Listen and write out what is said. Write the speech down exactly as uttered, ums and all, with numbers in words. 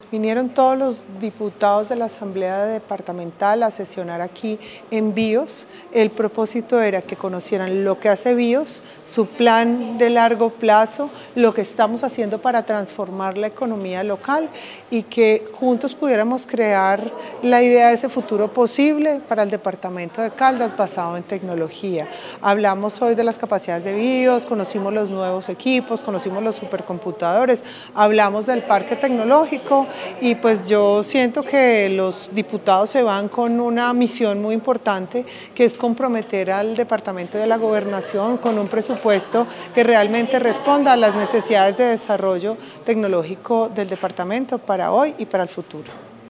Vinieron todos los diputados de la Asamblea Departamental a sesionar aquí en BIOS. El propósito era que conocieran lo que hace BIOS, su plan de largo plazo, lo que estamos haciendo para transformar la economía local y que juntos pudiéramos crear la idea de ese futuro posible para el departamento de Caldas basado en tecnología. Hablamos hoy de las capacidades de BIOS, conocimos los nuevos equipos, conocimos los supercomputadores, hablamos del parque tecnológico y pues yo siento que los diputados se van con una misión muy importante, que es comprometer al Departamento de la Gobernación con un presupuesto que realmente responda a las necesidades de desarrollo tecnológico del departamento para hoy y para el futuro.